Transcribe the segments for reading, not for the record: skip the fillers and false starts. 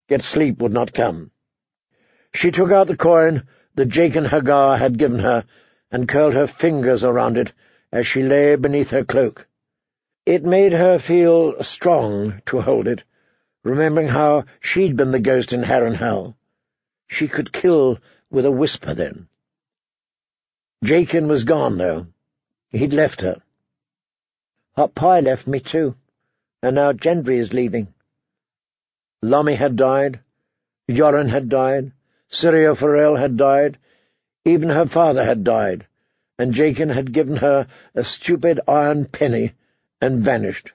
yet sleep would not come. She took out the coin that Jaqen H'ghar had given her and curled her fingers around it as she lay beneath her cloak. It made her feel strong to hold it, remembering how she'd been the ghost in Harrenhal. She could kill with a whisper then. Jaqen was gone, though. He'd left her. Hot Pie left me too, and now Gendry is leaving. Lummy had died, Yoren had died, Syrio Forel had died, even her father had died, and Jaqen had given her a stupid iron penny and vanished.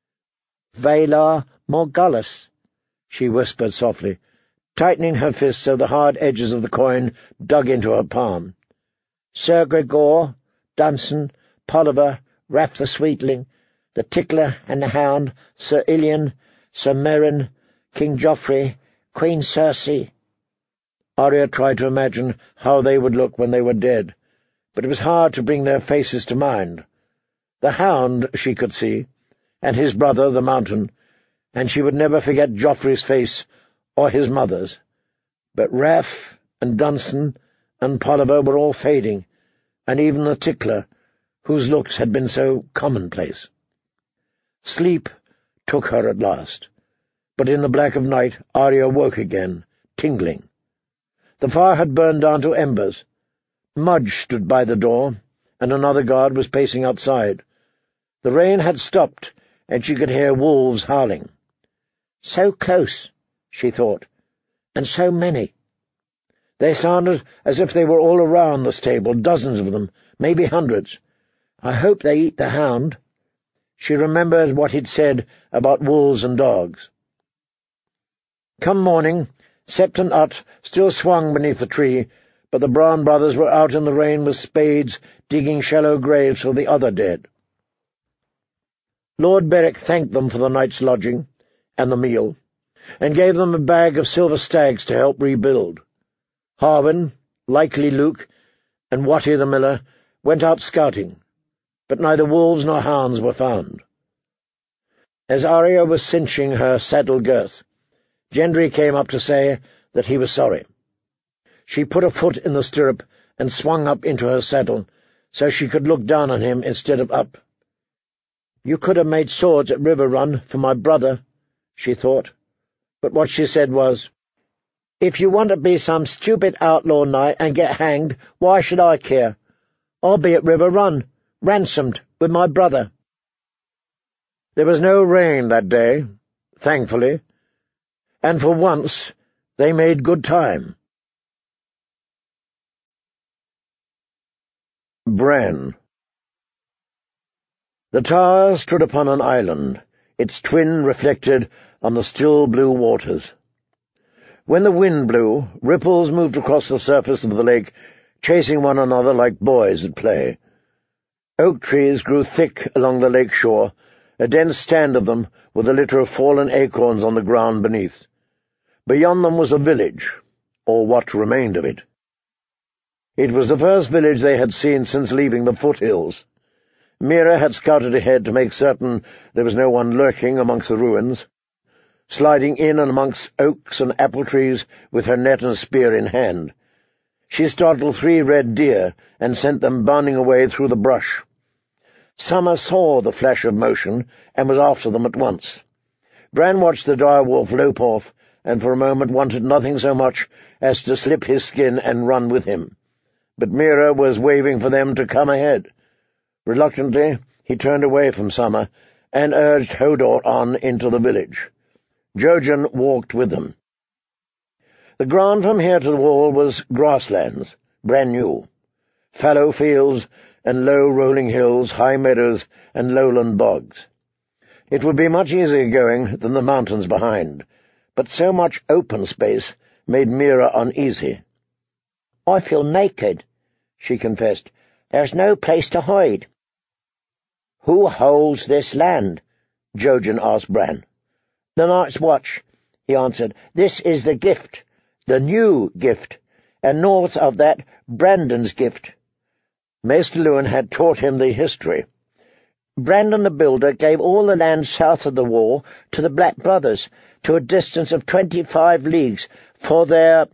"Valar Morghulis," she whispered softly, tightening her fist so the hard edges of the coin dug into her palm. "Sir Gregor, Dunsen, Polliver, Raff the Sweetling, the Tickler and the Hound, Sir Illian, Sir Meryn, King Joffrey, Queen Cersei." Arya tried to imagine how they would look when they were dead, but it was hard to bring their faces to mind. The Hound she could see, and his brother the Mountain, and she would never forget Joffrey's face or his mother's. But Raff and Dunsen and Polliver were all fading, and even the Tickler, whose looks had been so commonplace. Sleep took her at last, but in the black of night Arya woke again, tingling. The fire had burned down to embers. Mudge stood by the door, and another guard was pacing outside. The rain had stopped, and she could hear wolves howling. So close, she thought, and so many. They sounded as if they were all around the stable, dozens of them, maybe hundreds. I hope they eat the Hound. She remembered what he'd said about wolves and dogs. Come morning, Sept and Ut still swung beneath the tree, but the Brown brothers were out in the rain with spades, digging shallow graves for the other dead. Lord Beric thanked them for the night's lodging and the meal, and gave them a bag of silver stags to help rebuild. Harwin, likely Luke, and Watty the miller went out scouting, but neither wolves nor hounds were found. As Arya was cinching her saddle girth, Gendry came up to say that he was sorry. She put a foot in the stirrup and swung up into her saddle, so she could look down on him instead of up. "You could have made swords at Riverrun for my brother," she thought, but what she said was, "If you want to be some stupid outlaw knight and get hanged, why should I care? I'll be at Riverrun, ransomed with my brother." There was no rain that day, thankfully, and for once they made good time. Bran. The tower stood upon an island, its twin reflected on the still blue waters. When the wind blew, ripples moved across the surface of the lake, chasing one another like boys at play. Oak trees grew thick along the lake shore, a dense stand of them with a litter of fallen acorns on the ground beneath. Beyond them was a village, or what remained of it. It was the first village they had seen since leaving the foothills. Mira had scouted ahead to make certain there was no one lurking amongst the ruins. Sliding in and amongst oaks and apple trees with her net and spear in hand, she startled 3 red deer and sent them bounding away through the brush. Summer saw the flash of motion and was after them at once. Bran watched the direwolf lope off, and for a moment wanted nothing so much as to slip his skin and run with him. But Mira was waving for them to come ahead. Reluctantly, he turned away from Summer and urged Hodor on into the village. Jojen walked with them. The ground from here to the wall was grasslands, brand new. Fallow fields and low rolling hills, high meadows and lowland bogs. It would be much easier going than the mountains behind, but so much open space made Mira uneasy. "I feel naked," she confessed. "There's no place to hide." "Who holds this land?" Jojen asked Bran. "The Night's Watch," he answered. "This is the gift, the new gift, and north of that, Brandon's gift." Maester Luwin had taught him the history. Brandon the Builder gave all the land south of the wall to the Black Brothers, to a distance of 25 leagues, for their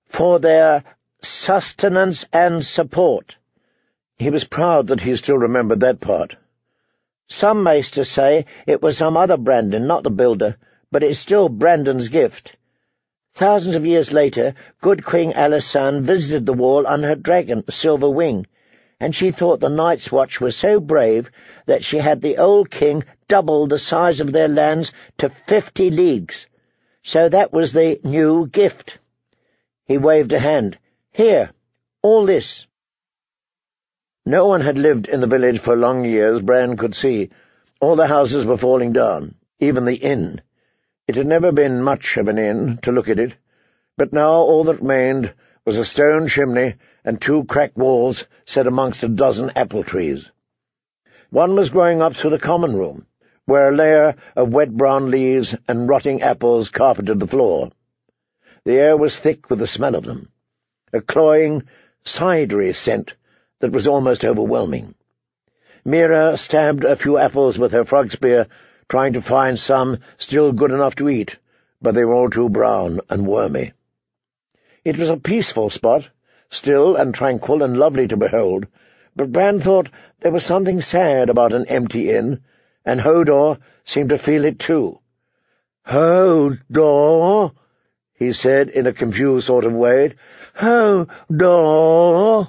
sustenance and support. He was proud that he still remembered that part. Some maesters say it was some other Brandon, not the Builder, but it's still Brandon's gift. Thousands of years later, good Queen Alisane visited the wall on her dragon, Silver Wing, and she thought the Night's Watch was so brave that she had the old king double the size of their lands to 50 leagues. So that was the new gift. He waved a hand. Here, all this. No one had lived in the village for long years, Bran could see. All the houses were falling down, even the inn. It had never been much of an inn, to look at it, but now all that remained was a stone chimney and 2 cracked walls set amongst a dozen apple trees. One was growing up through the common room, where a layer of wet brown leaves and rotting apples carpeted the floor. The air was thick with the smell of them, a cloying, cidery scent that was almost overwhelming. Mira stabbed a few apples with her frog spear, trying to find some still good enough to eat, but they were all too brown and wormy. It was a peaceful spot, still and tranquil and lovely to behold, but Bran thought there was something sad about an empty inn, and Hodor seemed to feel it too. "Hodor," he said in a confused sort of way. "Hodor,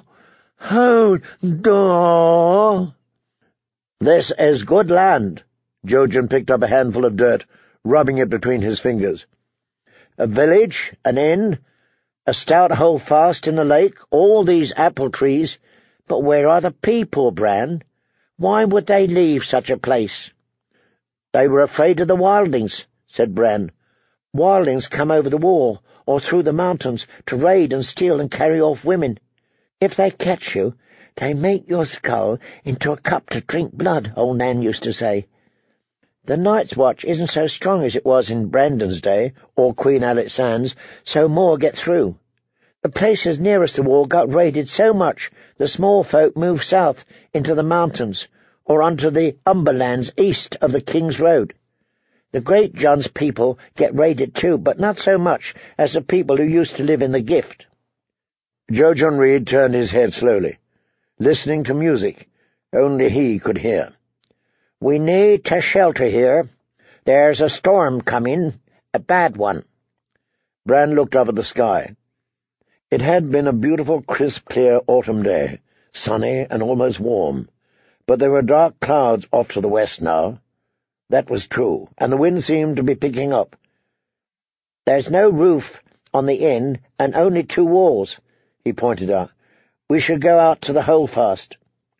Hodor." "This is good land." Jojen picked up a handful of dirt, rubbing it between his fingers. "A village, an inn, a stout holdfast in the lake, all these apple trees. But where are the people, Bran? Why would they leave such a place?" "They were afraid of the wildlings," said Bran. "Wildlings come over the wall, or through the mountains, to raid and steal and carry off women. If they catch you, they make your skull into a cup to drink blood, old Nan used to say. The Night's Watch isn't so strong as it was in Brandon's day, or Queen Alisane's, so more get through. The places nearest the wall got raided so much the small folk moved south into the mountains, or onto the Umberlands east of the King's Road. The Great John's people get raided too, but not so much as the people who used to live in the Gift." Jojen Reed turned his head slowly, listening to music only he could hear. "We need to shelter here. There's a storm coming, a bad one." Bran looked up at the sky. It had been a beautiful, crisp, clear autumn day, sunny and almost warm, but there were dark clouds off to the west now. That was true, and the wind seemed to be picking up. "There's no roof on the inn, and only 2 walls," he pointed out. "We should go out to the holdfast."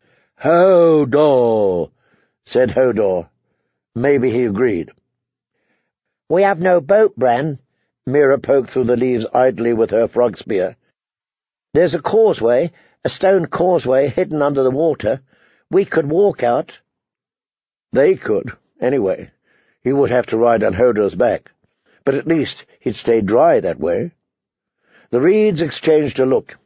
"Hodor," said Hodor. Maybe he agreed. "We have no boat, Bran." Mira poked through the leaves idly with her frog spear. "There's a causeway, a stone causeway hidden under the water. We could walk out." They could, anyway. He would have to ride on Hodor's back, but at least he'd stay dry that way. The reeds exchanged a look.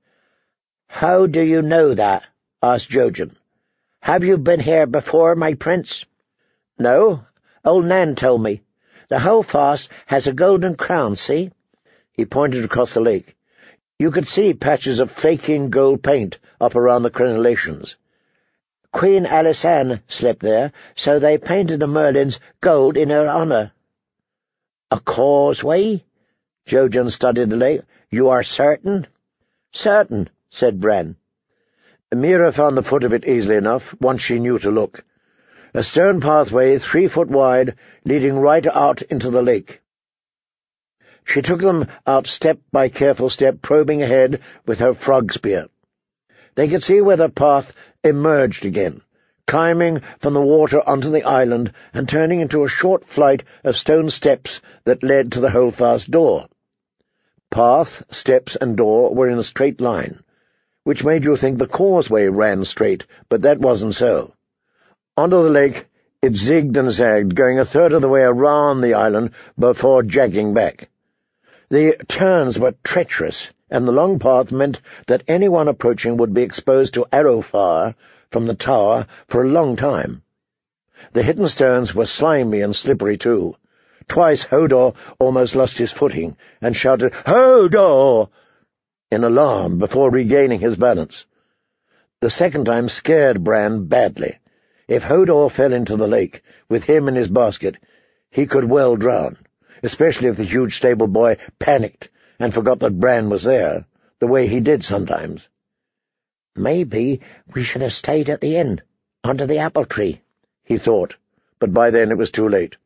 "How do you know that?" asked Jojen. "Have you been here before, my prince?" "No. Old Nan told me. The holdfast has a golden crown, see?" He pointed across the lake. You could see patches of flaking gold paint up around the crenellations. Queen Alisane slept there, so they painted the merlins gold in her honor. "A causeway?" Jojen studied the lake. "You are certain?" "Certain," said Bran. Mira found the foot of it easily enough, once she knew to look. A stone pathway 3 foot wide, leading right out into the lake. She took them out step by careful step, probing ahead with her frog spear. They could see where the path emerged again, climbing from the water onto the island and turning into a short flight of stone steps that led to the holdfast door. Path, steps, and door were in a straight line, which made you think the causeway ran straight, but that wasn't so. Onto the lake it zigged and zagged, going a third of the way around the island before jagging back. The turns were treacherous, and the long path meant that anyone approaching would be exposed to arrow fire from the tower for a long time. The hidden stones were slimy and slippery too. Twice Hodor almost lost his footing and shouted, "Hodor!" in alarm before regaining his balance. The second time scared Bran badly. If Hodor fell into the lake, with him in his basket, he could well drown, especially if the huge stable boy panicked and forgot that Bran was there, the way he did sometimes. "Maybe we should have stayed at the inn, under the apple tree," he thought, but by then it was too late.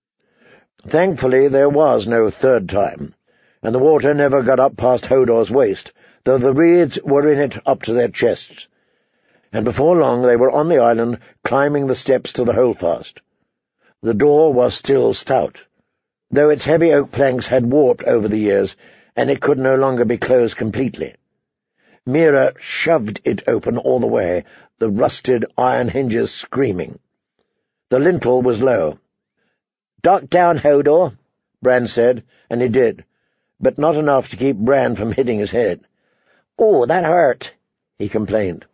Thankfully there was no third time, and the water never got up past Hodor's waist, though the reeds were in it up to their chests, and before long they were on the island, climbing the steps to the holdfast. The door was still stout, though its heavy oak planks had warped over the years, and it could no longer be closed completely. Meera shoved it open all the way, the rusted iron hinges screaming. The lintel was low. "Duck down, Hodor," Bran said, and he did, but not enough to keep Bran from hitting his head. "Oh, that hurt," he complained.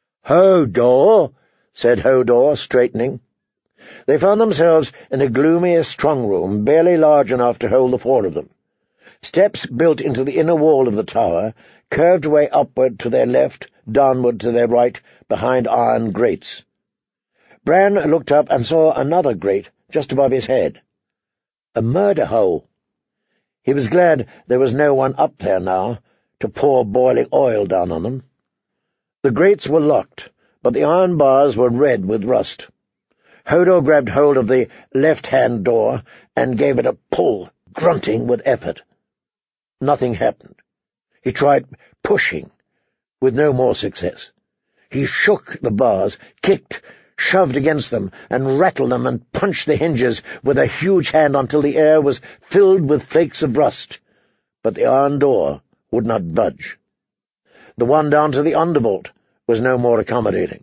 "Hodor," said Hodor, straightening. They found themselves in a gloomy strong room, barely large enough to hold the four of them. Steps built into the inner wall of the tower curved away upward to their left, downward to their right, behind iron grates. Bran looked up and saw another grate just above his head. A murder hole. He was glad there was no one up there now to pour boiling oil down on them. The grates were locked, but the iron bars were red with rust. Hodor grabbed hold of the left-hand door and gave it a pull, grunting with effort. Nothing happened. He tried pushing, with no more success. He shook the bars, kicked, shoved against them, and rattled them and punched the hinges with a huge hand until the air was filled with flakes of rust. But the iron door would not budge. The one down to the undervault was no more accommodating.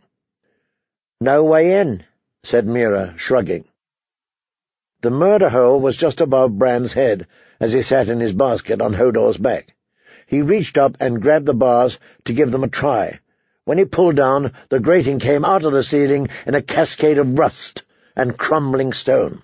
"No way in," said Meera, shrugging. The murder hole was just above Bran's head as he sat in his basket on Hodor's back. He reached up and grabbed the bars to give them a try. When he pulled down, the grating came out of the ceiling in a cascade of rust and crumbling stone.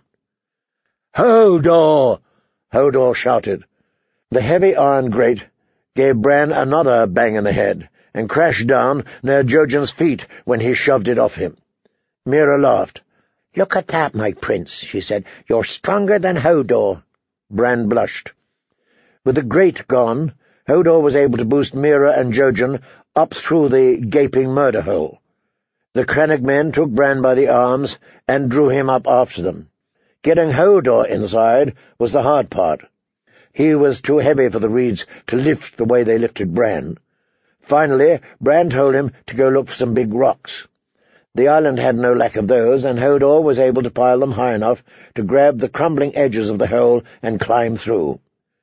"Hodor!" Hodor shouted. The heavy iron grate gave Bran another bang in the head and crashed down near Jojen's feet when he shoved it off him. Meera laughed. "Look at that, my prince," she said. "You're stronger than Hodor." Bran blushed. With the grate gone, Hodor was able to boost Meera and Jojen up through the gaping murder hole. The Crannog men took Bran by the arms and drew him up after them. Getting Hodor inside was the hard part. He was too heavy for the reeds to lift the way they lifted Bran. Finally, Bran told him to go look for some big rocks. The island had no lack of those, and Hodor was able to pile them high enough to grab the crumbling edges of the hole and climb through.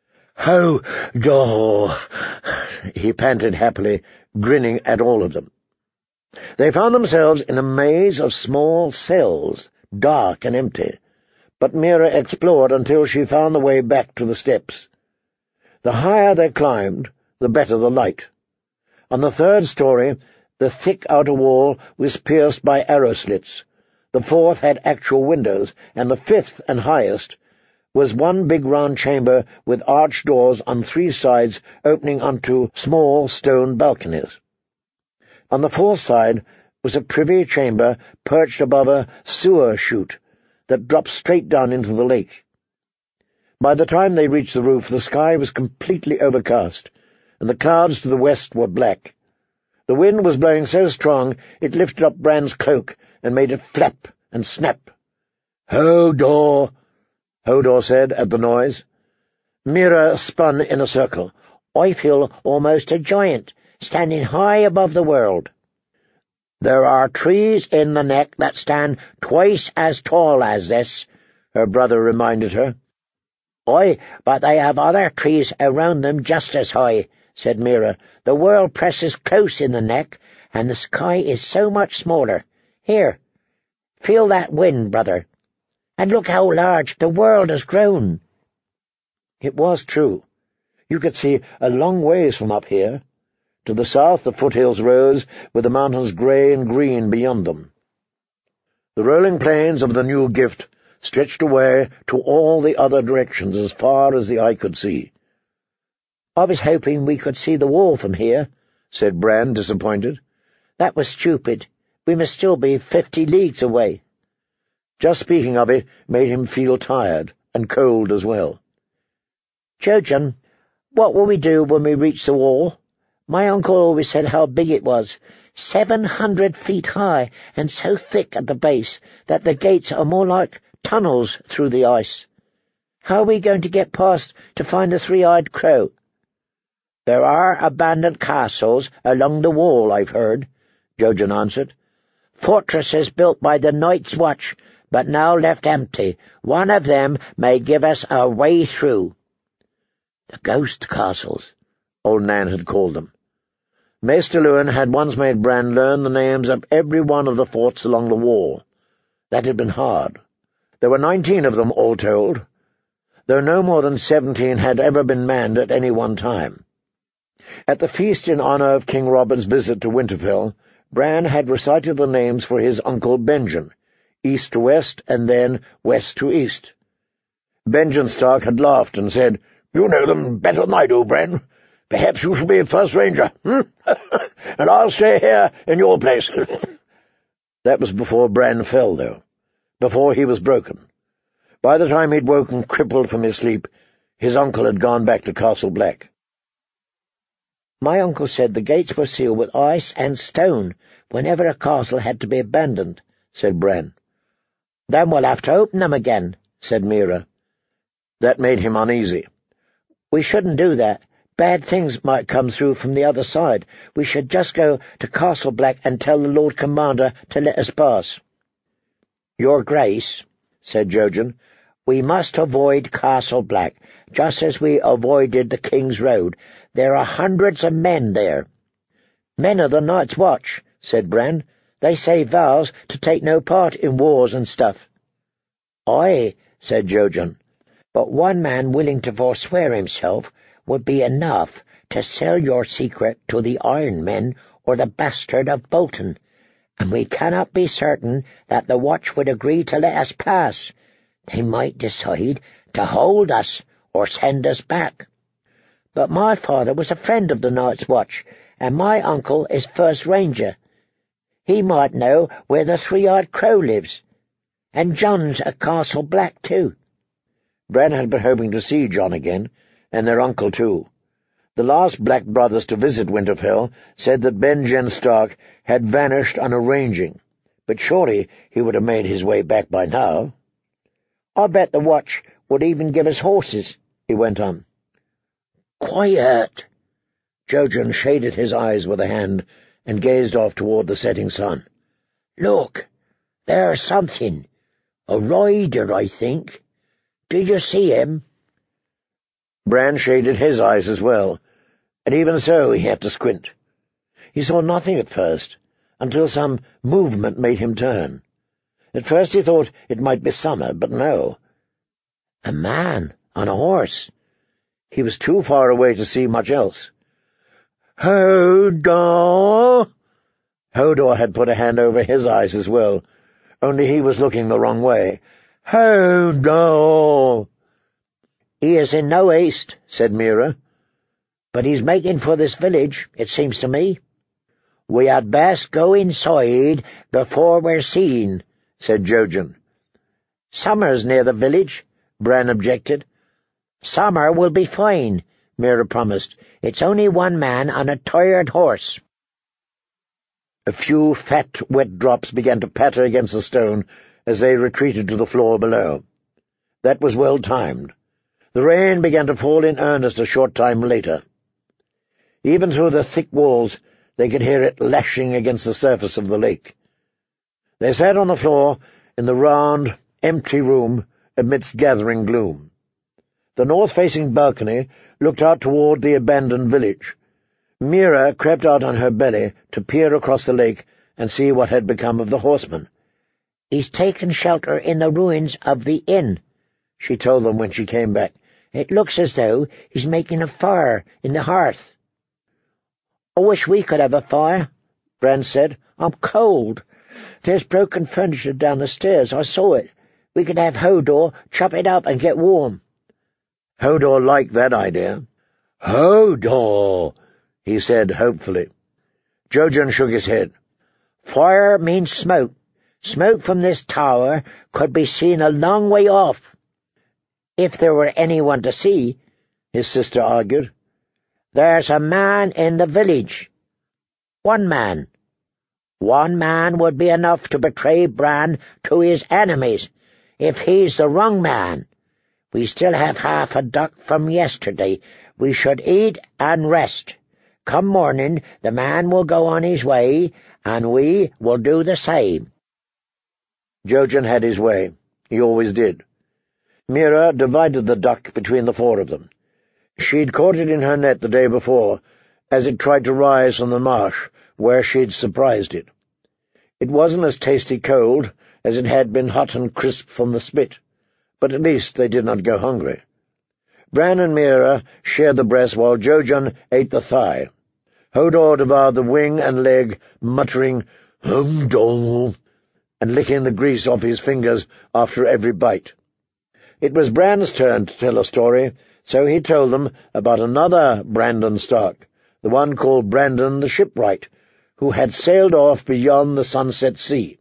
"Hodor!" he panted happily, grinning at all of them. They found themselves in a maze of small cells, dark and empty, but Meera explored until she found the way back to the steps. The higher they climbed, the better the light. On the third story, the thick outer wall was pierced by arrow slits. The fourth had actual windows, and the fifth and highest was one big round chamber with arched doors on three sides opening onto small stone balconies. On the fourth side was a privy chamber perched above a sewer chute that dropped straight down into the lake. By the time they reached the roof, the sky was completely overcast, and the clouds to the west were black. The wind was blowing so strong it lifted up Bran's cloak and made it flap and snap. "Hodor!" Hodor said at the noise. Meera spun in a circle. "I feel almost a giant, standing high above the world." "There are trees in the neck that stand twice as tall as this," her brother reminded her. "Aye, but they have other trees around them just as high," said Meera. "The world presses close in the neck, and the sky is so much smaller. Here, feel that wind, brother. And look how large the world has grown." It was true. You could see a long ways from up here. To the south the foothills rose, with the mountains grey and green beyond them. The rolling plains of the new gift stretched away to all the other directions as far as the eye could see. "I was hoping we could see the wall from here," said Bran, disappointed. "That was stupid. We must still be 50 leagues away." Just speaking of it made him feel tired, and cold as well. "Jojen, what will we do when we reach the wall? My uncle always said how big it was, 700 feet high, and so thick at the base that the gates are more like tunnels through the ice. How are we going to get past to find the three-eyed crow?" "There are abandoned castles along the wall, I've heard," Jojen answered. "Fortresses built by the Night's Watch, but now left empty. One of them may give us a way through." "The ghost castles," Old Nan had called them. Maester Luwin had once made Bran learn the names of every one of the forts along the wall. That had been hard. There were 19 of them, all told, though no more than 17 had ever been manned at any one time. At the feast in honour of King Robert's visit to Winterfell, Bran had recited the names for his uncle Benjen, east to west and then west to east. Benjen Stark had laughed and said, "You know them better than I do, Bran. Perhaps you shall be first ranger, and I'll stay here in your place." That was before Bran fell, though, before he was broken. By the time he'd woken crippled from his sleep, his uncle had gone back to Castle Black. "My uncle said the gates were sealed with ice and stone whenever a castle had to be abandoned," said Bran. "Then we'll have to open them again," said Meera. That made him uneasy. "We shouldn't do that. Bad things might come through from the other side. We should just go to Castle Black and tell the Lord Commander to let us pass." "Your Grace," said Jojen, "we must avoid Castle Black, just as we avoided the King's Road. There are hundreds of men there." "Men of the Night's Watch," said Bran. "They say vows to take no part in wars and stuff." "Aye," said Jojen, "but one man willing to forswear himself would be enough to sell your secret to the Iron Men or the Bastard of Bolton, and we cannot be certain that the Watch would agree to let us pass. They might decide to hold us or send us back. But my father was a friend of the Night's Watch, and my uncle is first ranger. He might know where the three-eyed crow lives, and John's at Castle Black too." Bran had been hoping to see Jon again, and their uncle too. The last Black brothers to visit Winterfell said that Benjen Stark had vanished unarranging, but surely he would have made his way back by now. "I bet the Watch would even give us horses," he went on. "Quiet!" Jojen shaded his eyes with a hand and gazed off toward the setting sun. "Look, there's something. A rider, I think. Do you see him?" Bran shaded his eyes as well, and even so he had to squint. He saw nothing at first, until some movement made him turn. At first he thought it might be Summer, but no. A man on a horse. He was too far away to see much else. "Hodor!" Hodor had put a hand over his eyes as well, only he was looking the wrong way. "Hodor!" "He is in no haste," said Meera. "But he's making for this village, it seems to me." "We had best go inside before we're seen," said Jojen. "Summer's near the village," Bran objected. "Summer will be fine," Meera promised. "It's only one man on a tired horse." A few fat, wet drops began to patter against the stone as they retreated to the floor below. That was well timed. The rain began to fall in earnest a short time later. Even through the thick walls they could hear it lashing against the surface of the lake. They sat on the floor in the round, empty room amidst gathering gloom. The north-facing balcony looked out toward the abandoned village. Meera crept out on her belly to peer across the lake and see what had become of the horseman. "He's taken shelter in the ruins of the inn," she told them when she came back. "It looks as though he's making a fire in the hearth." "I wish we could have a fire," Bran said. "I'm cold. There's broken furniture down the stairs. I saw it. We could have Hodor chop it up and get warm. Hodor liked that idea. "Hodor," he said hopefully. Jojen shook his head. "Fire means smoke. Smoke from this tower could be seen a long way off. If there were anyone to see," his sister argued. "There's a man in the village. One man. One man would be enough to betray Bran to his enemies, if he's the wrong man. We still have half a duck from yesterday. We should eat and rest. Come morning, the man will go on his way, and we will do the same." Jojen had his way. He always did. Meera divided the duck between the four of them. She'd caught it in her net the day before, as it tried to rise from the marsh, where she'd surprised it. It wasn't as tasty cold as it had been hot and crisp from the spit, but at least they did not go hungry. Bran and Meera shared the breast while Jojen ate the thigh. Hodor devoured the wing and leg, muttering, "Dong," and licking the grease off his fingers after every bite. It was Bran's turn to tell a story, so he told them about another Brandon Stark, the one called Brandon the Shipwright, who had sailed off beyond the Sunset Sea.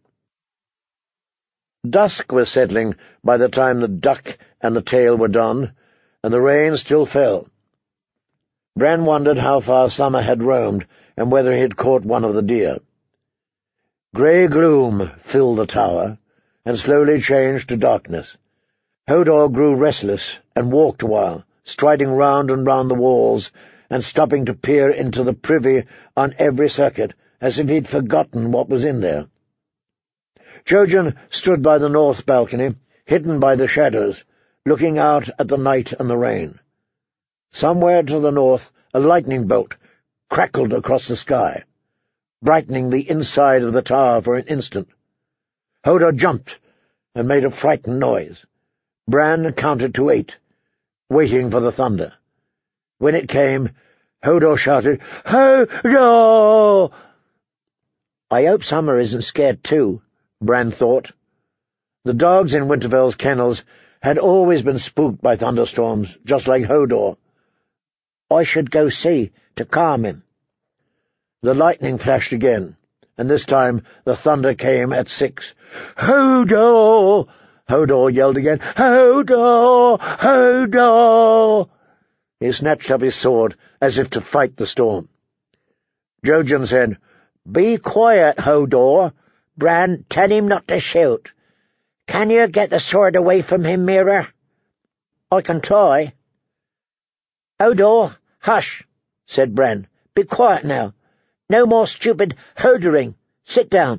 Dusk was settling by the time the duck and the tale were done, and the rain still fell. Bran wondered how far summer had roamed, and whether he had caught one of the deer. Grey gloom filled the tower, and slowly changed to darkness. Hodor grew restless, and walked a while, striding round and round the walls, and stopping to peer into the privy on every circuit, as if he'd forgotten what was in there. Jojen stood by the north balcony, hidden by the shadows, looking out at the night and the rain. Somewhere to the north a lightning bolt crackled across the sky, brightening the inside of the tower for an instant. Hodor jumped and made a frightened noise. Bran counted to 8, waiting for the thunder. When it came, Hodor shouted, "Hodor!" "I hope Summer isn't scared too," Bran thought. The dogs in Winterfell's kennels had always been spooked by thunderstorms, just like Hodor. "I should go see, to calm him." The lightning flashed again, and this time the thunder came at 6. "Hodor!" Hodor yelled again. "Hodor! Hodor!" He snatched up his sword, as if to fight the storm. Jojen said, "Be quiet, Hodor. Bran, tell him not to shoot. Can you get the sword away from him, Meera?" "I can try." "Hodor, hush," said Bran. "Be quiet now. No more stupid hodoring. Sit down."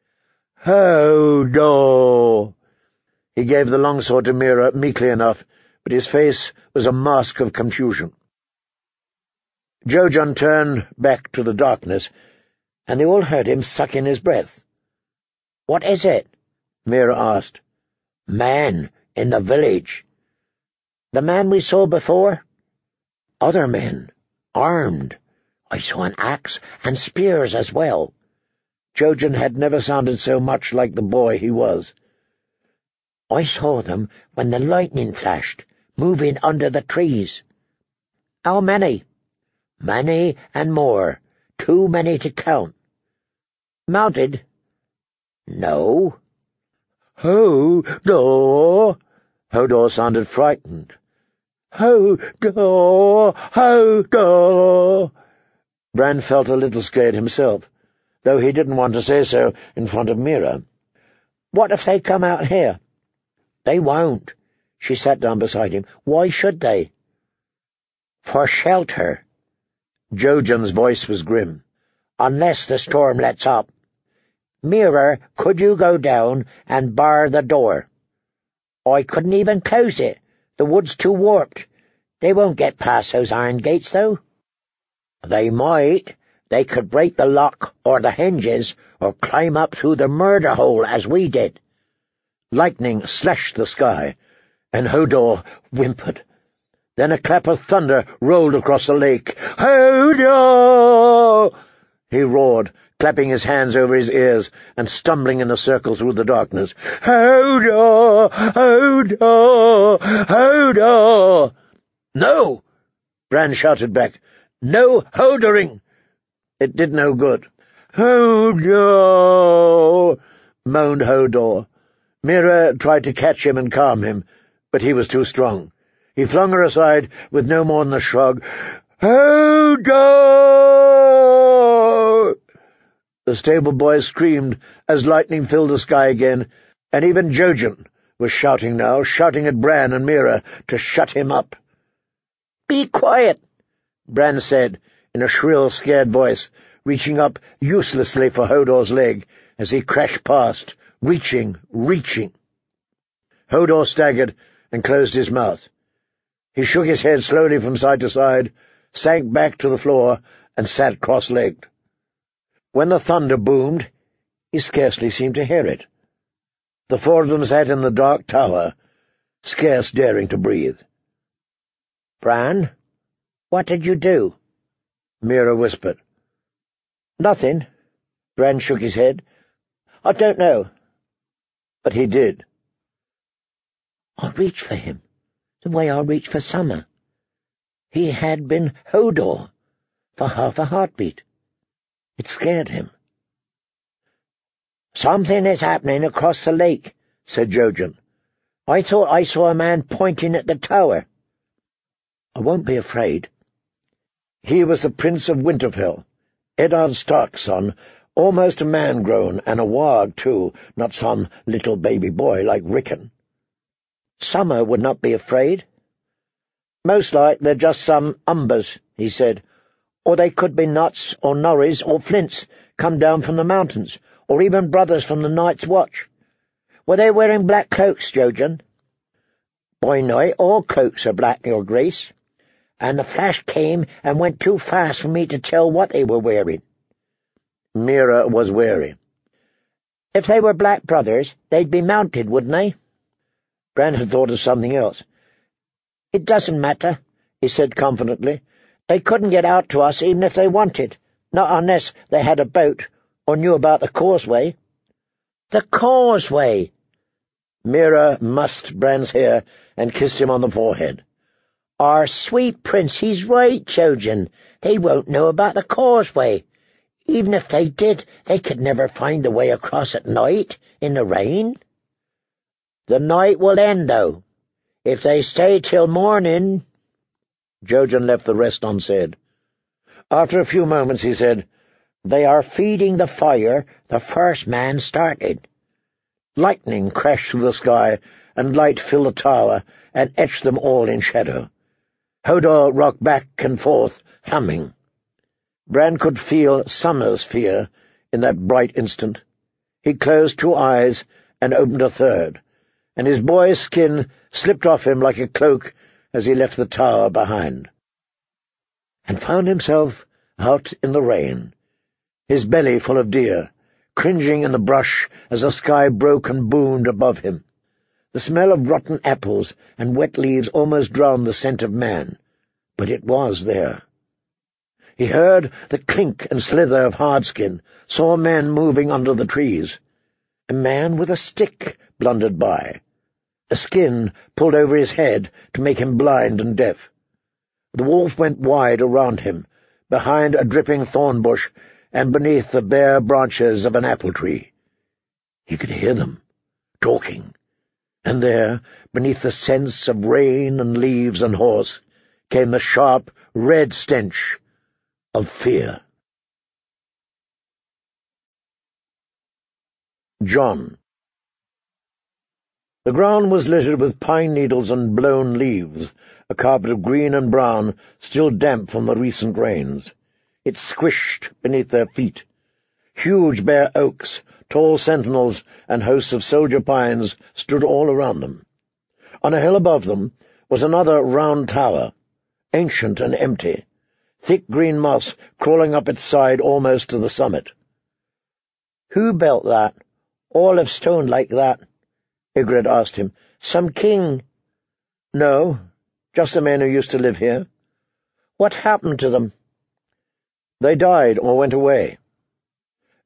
"Hodor!" He gave the longsword to Meera meekly enough, but his face was a mask of confusion. Jojen turned back to the darkness, and they all heard him sucking his breath. "What is it?" Meera asked. "Man in the village." "The man we saw before?" "Other men, armed. I saw an axe and spears as well." Jojen had never sounded so much like the boy he was. "I saw them when the lightning flashed, moving under the trees." "How many?" "Many and more. Too many to count." "Mounted?" "No." "Hodor!" Hodor sounded frightened. "Hodor! Hodor!" Bran felt a little scared himself, though he didn't want to say so in front of Meera. "What if they come out here?" "They won't." She sat down beside him. "Why should they?" "For shelter." Jojen's voice was grim. "Unless the storm lets up. Meera, could you go down and bar the door?" "I couldn't even close it. The wood's too warped. They won't get past those iron gates, though." "They might. They could break the lock or the hinges, or climb up through the murder hole as we did." Lightning slashed the sky, and Hodor whimpered. Then a clap of thunder rolled across the lake. "Hodor!" he roared, clapping his hands over his ears and stumbling in a circle through the darkness. "Hodor! Hodor! Hodor!" "No!" Bran shouted back. "No hodoring!" It did no good. "Hodor!" moaned Hodor. Meera tried to catch him and calm him, but he was too strong. He flung her aside with no more than a shrug. "Hodor!" The stable boys screamed as lightning filled the sky again, and even Jojen was shouting now, shouting at Bran and Meera to shut him up. "Be quiet," Bran said in a shrill, scared voice, reaching up uselessly for Hodor's leg as he crashed past, reaching. Hodor staggered and closed his mouth. He shook his head slowly from side to side, sank back to the floor, and sat cross-legged. When the thunder boomed, he scarcely seemed to hear it. The four of them sat in the dark tower, scarce daring to breathe. "Bran, what did you do?" Meera whispered. "Nothing." Bran shook his head. "I don't know." But he did. "I reached for him, the way I reached for Summer. He had been Hodor for half a heartbeat. It scared him." "Something is happening across the lake," said Jojen. "I thought I saw a man pointing at the tower." "I won't be afraid." He was the Prince of Winterfell, Eddard Stark's son, almost a man grown, and a warg too, not some little baby boy like Rickon. "Summer would not be afraid." "Most like they're just some umbers," he said. "Or they could be Nuts or Norries or Flints come down from the mountains, or even brothers from the Night's Watch. Were they wearing black cloaks, Jojen?" "By night all cloaks are black, Your Grace. And the flash came and went too fast for me to tell what they were wearing." Meera was wary. "If they were black brothers, they'd be mounted, wouldn't they?" Bran had thought of something else. "It doesn't matter," he said confidently. "They couldn't get out to us even if they wanted, not unless they had a boat or knew about the causeway." "The causeway!" Meera mussed Bran's hair and kissed him on the forehead. "Our sweet prince, he's right, Jojen. They won't know about the causeway. Even if they did, they could never find the way across at night, in the rain." "The night will end, though. If they stay till morning—" Jojen left the rest unsaid. After a few moments he said, "They are feeding the fire the first man started." Lightning crashed through the sky, and light filled the tower and etched them all in shadow. Hodor rocked back and forth, humming. Bran could feel Summer's fear in that bright instant. He closed 2 eyes and opened a third, and his boy's skin slipped off him like a cloak as he left the tower behind, and found himself out in the rain, his belly full of deer, cringing in the brush as the sky broke and boomed above him. The smell of rotten apples and wet leaves almost drowned the scent of man, but it was there. He heard the clink and slither of Hardskin, saw men moving under the trees. A man with a stick blundered by. A skin pulled over his head to make him blind and deaf. The wolf went wide around him, behind a dripping thorn bush and beneath the bare branches of an apple tree. He could hear them, talking. And there, beneath the scents of rain and leaves and horse, came the sharp, red stench of fear. Jon. The ground was littered with pine needles and blown leaves, a carpet of green and brown, still damp from the recent rains. It squished beneath their feet. Huge bare oaks, tall sentinels, and hosts of soldier pines stood all around them. On a hill above them was another round tower, ancient and empty, thick green moss crawling up its side almost to the summit. "Who built that, all of stone like that?" Ygritte asked him. "Some king?" "No, just the men who used to live here." "What happened to them?" "They died or went away."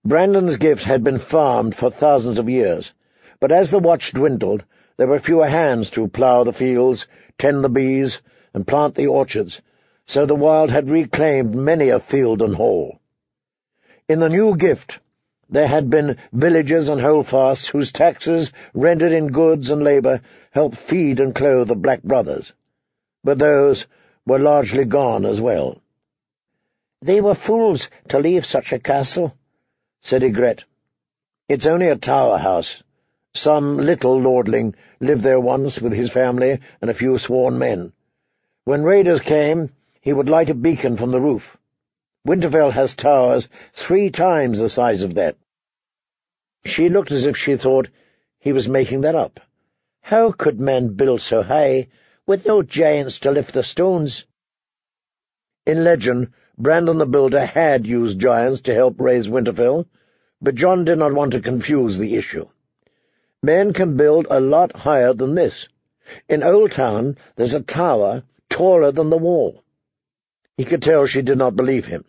Brandon's gift had been farmed for thousands of years, but as the watch dwindled, there were fewer hands to plough the fields, tend the bees, and plant the orchards, so the wild had reclaimed many a field and hall. In the new gift, there had been villagers and holdfasts whose taxes, rendered in goods and labour, helped feed and clothe the Black Brothers. But those were largely gone as well. "They were fools to leave such a castle," said Ygritte. "It's only a tower house. Some little lordling lived there once with his family and a few sworn men. When raiders came, he would light a beacon from the roof. Winterfell has towers 3 times the size of that." She looked as if she thought he was making that up. "How could men build so high, with no giants to lift the stones?" In legend, Brandon the Builder had used giants to help raise Winterfell, but Jon did not want to confuse the issue. Men can build a lot higher than this. In Old Town there's a tower taller than the wall. He could tell she did not believe him.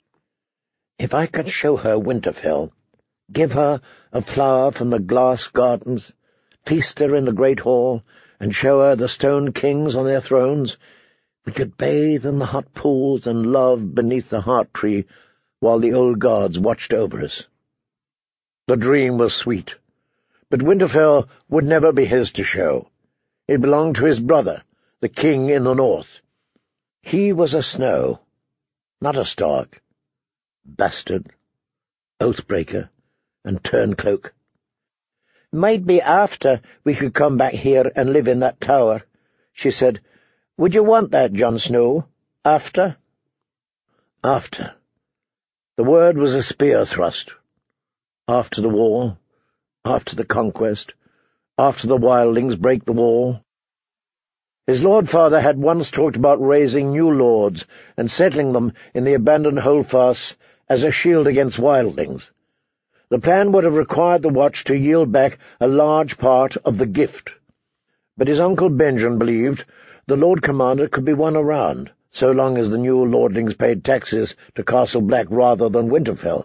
"If I could show her Winterfell, give her a flower from the glass gardens, feast her in the great hall, and show her the stone kings on their thrones, we could bathe in the hot pools and love beneath the heart tree while the old gods watched over us." The dream was sweet, but Winterfell would never be his to show. It belonged to his brother, the king in the north. He was a Snow, not a Stark. Bastard, oathbreaker, and turncloak. "Might be after we could come back here and live in that tower," she said. "Would you want that, Jon Snow? After?" After. The word was a spear thrust. After the war, after the conquest, after the wildlings break the wall. His lord father had once talked about raising new lords and settling them in the abandoned holdfasts as a shield against wildlings. The plan would have required the Watch to yield back a large part of the gift. But his uncle Benjen believed the Lord Commander could be won around, so long as the new lordlings paid taxes to Castle Black rather than Winterfell.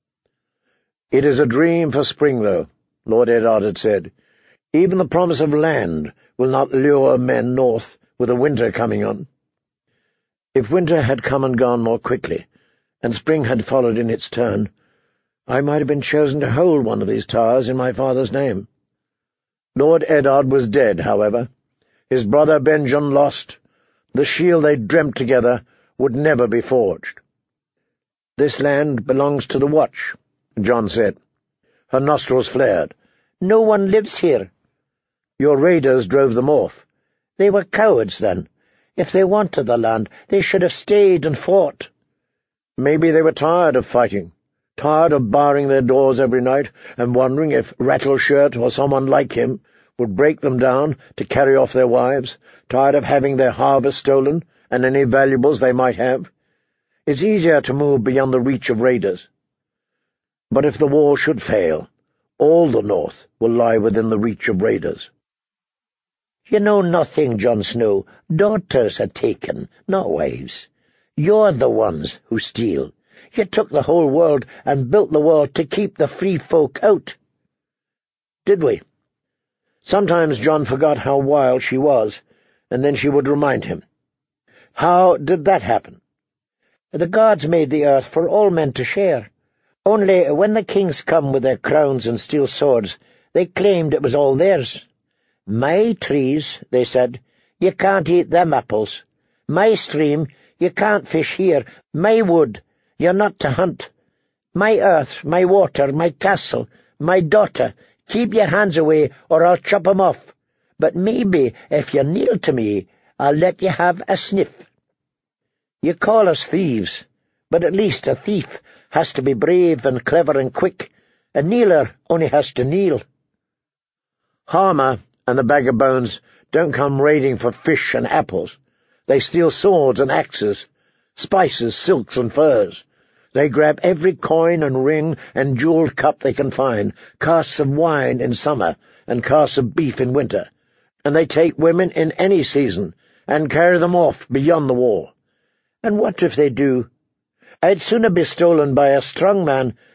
"It is a dream for spring, though," Lord Eddard had said. "Even the promise of land will not lure men north with a winter coming on." If winter had come and gone more quickly, and spring had followed in its turn, I might have been chosen to hold one of these towers in my father's name. Lord Eddard was dead, however. His brother Benjen lost. The shield they dreamt together would never be forged. "This land belongs to the Watch," Jon said. Her nostrils flared. "No one lives here." "Your raiders drove them off." "They were cowards, then. If they wanted the land, they should have stayed and fought." "Maybe they were tired of fighting, tired of barring their doors every night and wondering if Rattleshirt or someone like him would break them down to carry off their wives, tired of having their harvest stolen and any valuables they might have. It's easier to move beyond the reach of raiders. But if the war should fail, all the North will lie within the reach of raiders." "You know nothing, Jon Snow. Daughters are taken, not wives. You're the ones who steal. You took the whole world and built the wall to keep the free folk out." Did we? Sometimes Jon forgot how wild she was, and then she would remind him. How did that happen? "The gods made the earth for all men to share. Only when the kings come with their crowns and steel swords, they claimed it was all theirs. 'My trees,' they said, 'you can't eat them apples. My stream, you can't fish here. My wood, you're not to hunt. My earth, my water, my castle, my daughter, keep your hands away or I'll chop 'em off. But maybe if you kneel to me, I'll let you have a sniff.' You call us thieves, but at least a thief has to be brave and clever and quick. A kneeler only has to kneel." Harmer and the Bag of Bones don't come raiding for fish and apples. They steal swords and axes, spices, silks and furs. They grab every coin and ring and jeweled cup they can find, casks of wine in summer and casks of beef in winter, and they take women in any season and carry them off beyond the wall. And what if they do? I'd sooner be stolen by a strong man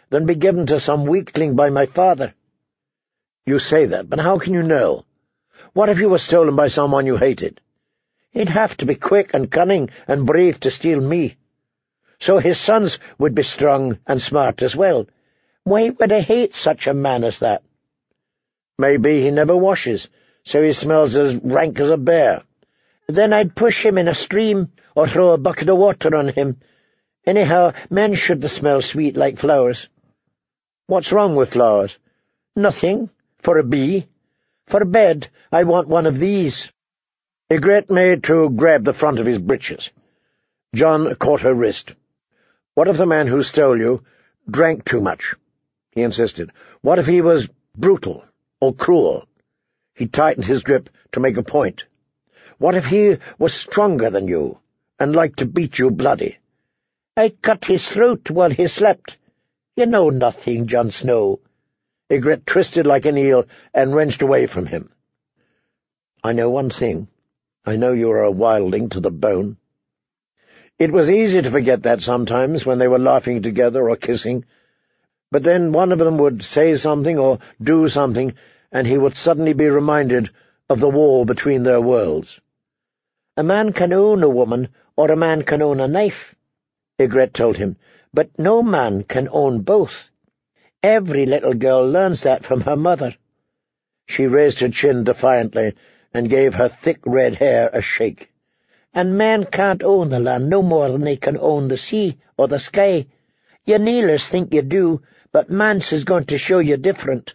than be given to some weakling by my father." "You say that, but how can you know? What if you were stolen by someone you hated?" "He'd have to be quick and cunning and brave to steal me. So his sons would be strong and smart as well. Why would I hate such a man as that?" "Maybe he never washes, so he smells as rank as a bear." "Then I'd push him in a stream or throw a bucket of water on him. Anyhow, men shouldn't smell sweet like flowers." "What's wrong with flowers?" "Nothing, for a bee. For bed, I want one of these." Ygritte made to grab the front of his breeches. Jon caught her wrist. "What if the man who stole you drank too much?" he insisted. "What if he was brutal or cruel?" He tightened his grip to make a point. "What if he was stronger than you and liked to beat you bloody?" "I cut his throat while he slept. You know nothing, Jon Snow." Ygritte twisted like an eel and wrenched away from him. "I know one thing. I know you are a wildling to the bone." It was easy to forget that sometimes when they were laughing together or kissing, but then one of them would say something or do something, and he would suddenly be reminded of the wall between their worlds. "A man can own a woman, or a man can own a knife," Ygritte told him, "but no man can own both. Every little girl learns that from her mother." She raised her chin defiantly and gave her thick red hair a shake. "And men can't own the land no more than they can own the sea or the sky. You kneelers think you do, but Mance is going to show you different."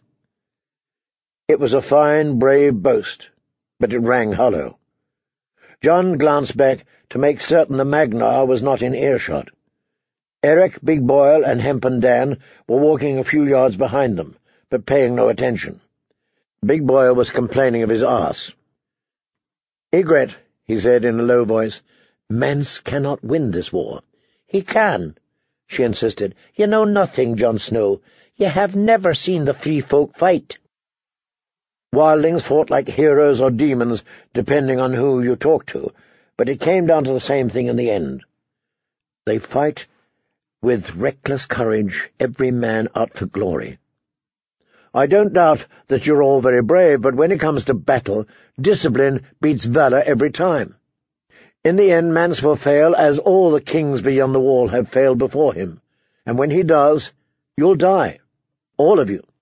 It was a fine, brave boast, but it rang hollow. Jon glanced back to make certain the Magnar was not in earshot. Eric, Big Boyle, and Hempen Dan were walking a few yards behind them, but paying no attention. Big Boyle was complaining of his arse. "Ygritte," he said in a low voice, "Mance cannot win this war." "He can," she insisted. "You know nothing, Jon Snow. You have never seen the free folk fight." Wildlings fought like heroes or demons, depending on who you talked to, but it came down to the same thing in the end. They fight with reckless courage, every man out for glory. I don't doubt that you're all very brave, but when it comes to battle, discipline beats valor every time. In the end, Mance will fail, as all the kings beyond the wall have failed before him, and when he does, you'll die. All of you."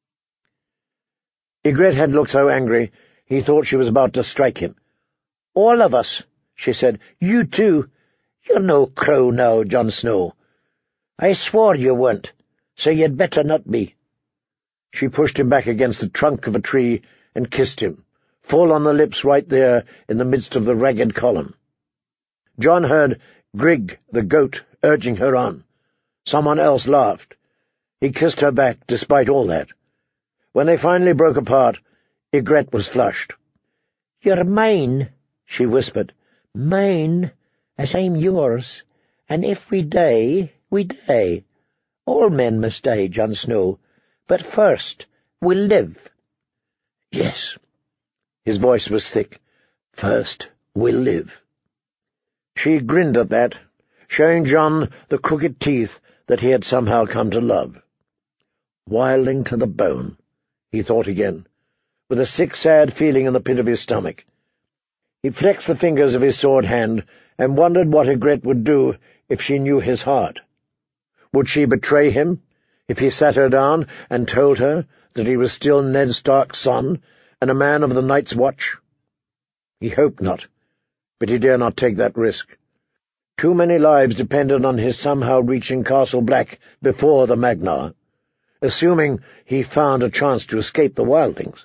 Ygritte had looked so angry, he thought she was about to strike him. "All of us," she said. "You too. You're no crow now, Jon Snow. I swore you weren't, so you'd better not be." She pushed him back against the trunk of a tree and kissed him, full on the lips right there in the midst of the ragged column. Jon heard Grigg the goat urging her on. Someone else laughed. He kissed her back despite all that. When they finally broke apart, Ygritte was flushed. "You're mine," she whispered. "Mine, as I'm yours. And if we die, we die. All men must die, Jon Snow. But first, we'll live." "Yes." His voice was thick. "First, we'll live." She grinned at that, showing Jon the crooked teeth that he had somehow come to love. Wildling to the bone, he thought again, with a sick, sad feeling in the pit of his stomach. He flexed the fingers of his sword hand and wondered what Ygritte would do if she knew his heart. Would she betray him if he sat her down and told her that he was still Ned Stark's son and a man of the Night's Watch? He hoped not, but he dare not take that risk. Too many lives depended on his somehow reaching Castle Black before the Magnar, assuming he found a chance to escape the wildlings.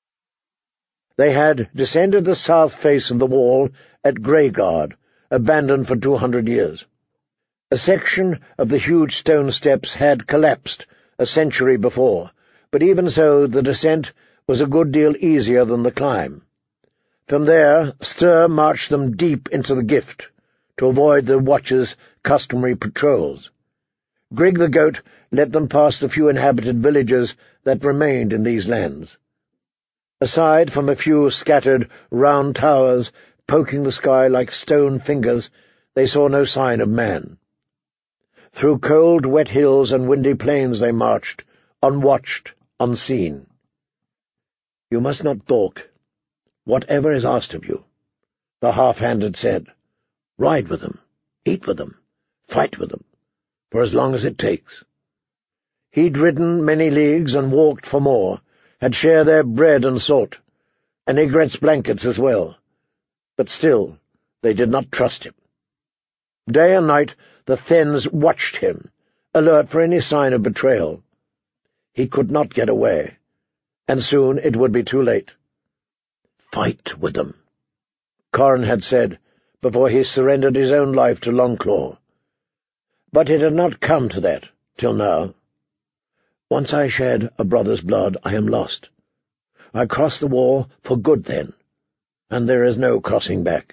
They had descended the south face of the wall at Greyguard, abandoned for 200 years. A section of the huge stone steps had collapsed a century before, but even so the descent was a good deal easier than the climb. From there, Styr marched them deep into the Gift, to avoid the Watcher's customary patrols. Grigg the goat led them past the few inhabited villages that remained in these lands. Aside from a few scattered round towers poking the sky like stone fingers, they saw no sign of man. Through cold, wet hills and windy plains they marched, unwatched, unseen. "You must not balk, whatever is asked of you," the half-hand had said. "Ride with them, eat with them, fight with them, for as long as it takes." He'd ridden many leagues and walked for more, had shared their bread and salt, and Ygritte's blankets as well. But still, they did not trust him. Day and night the Thanes watched him, alert for any sign of betrayal. He could not get away, and soon it would be too late. "Fight with them," Corin had said before he surrendered his own life to Longclaw. But it had not come to that, till now. "Once I shed a brother's blood, I am lost. I cross the wall for good then, and there is no crossing back."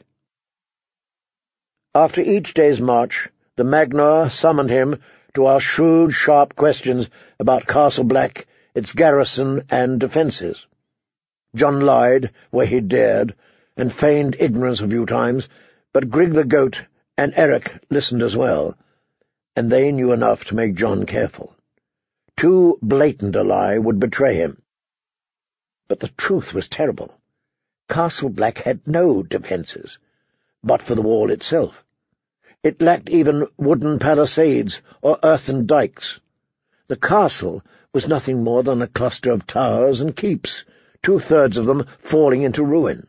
After each day's march, the Magnar summoned him to ask shrewd, sharp questions about Castle Black, its garrison and defences. John lied where he dared, and feigned ignorance a few times, but Grigg the Goat and Eric listened as well, and they knew enough to make John careful. Too blatant a lie would betray him. But the truth was terrible. Castle Black had no defences, but for the wall itself. It lacked even wooden palisades or earthen dikes. The castle was nothing more than a cluster of towers and keeps, 2/3 of them falling into ruin.